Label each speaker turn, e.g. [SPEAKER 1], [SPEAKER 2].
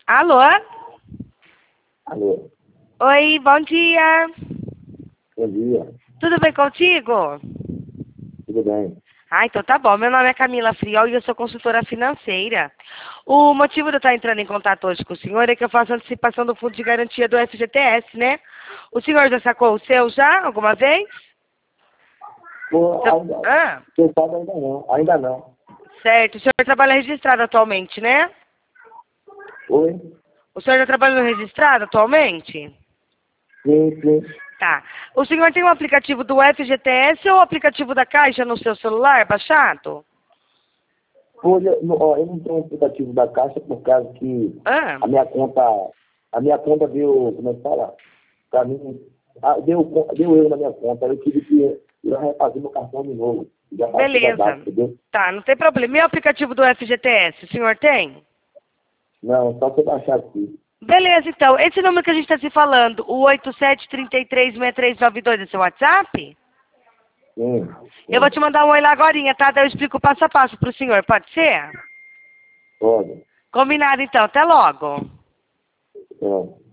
[SPEAKER 1] Alô?
[SPEAKER 2] Alô,
[SPEAKER 1] Oi, bom dia.
[SPEAKER 2] bom dia,
[SPEAKER 1] Tudo bem contigo?
[SPEAKER 2] tudo bem?
[SPEAKER 1] Ah, então tá bom. Meu nome é Camila Friol e eu sou consultora financeira. O motivo de eu estar entrando em contato hoje com o senhor é que eu faço antecipação do fundo de garantia do FGTS, né? O senhor já sacou o seu já, alguma vez?
[SPEAKER 2] Pô,
[SPEAKER 1] Então-
[SPEAKER 2] ainda,
[SPEAKER 1] Ah,
[SPEAKER 2] quem sabe ainda não.
[SPEAKER 1] certo. O senhor trabalha registrado atualmente, né?
[SPEAKER 2] Oi?
[SPEAKER 1] O senhor já trabalha no registrado atualmente?
[SPEAKER 2] Sim.
[SPEAKER 1] Tá. O senhor tem um aplicativo do FGTS ou o aplicativo da Caixa no seu celular baixado?
[SPEAKER 2] Pô, eu não tenho um aplicativo da Caixa por causa que
[SPEAKER 1] Ah,
[SPEAKER 2] a minha conta deu, como é que fala? Pra mim, deu erro na minha conta, eu tive que ir refazer meu cartão de novo. Já passei da data,
[SPEAKER 1] beleza.
[SPEAKER 2] entendeu?
[SPEAKER 1] Tá, não tem problema. E o aplicativo do FGTS, o senhor tem?
[SPEAKER 2] Não, só você baixar aqui.
[SPEAKER 1] Beleza, então. Esse número que a gente está se falando, o 87336392, é seu WhatsApp?
[SPEAKER 2] Sim,
[SPEAKER 1] Eu vou te mandar um oi lá agorinha, tá? Daí eu explico passo a passo pro senhor, pode ser?
[SPEAKER 2] pode.
[SPEAKER 1] Combinado, então. Até logo.
[SPEAKER 2] Pode.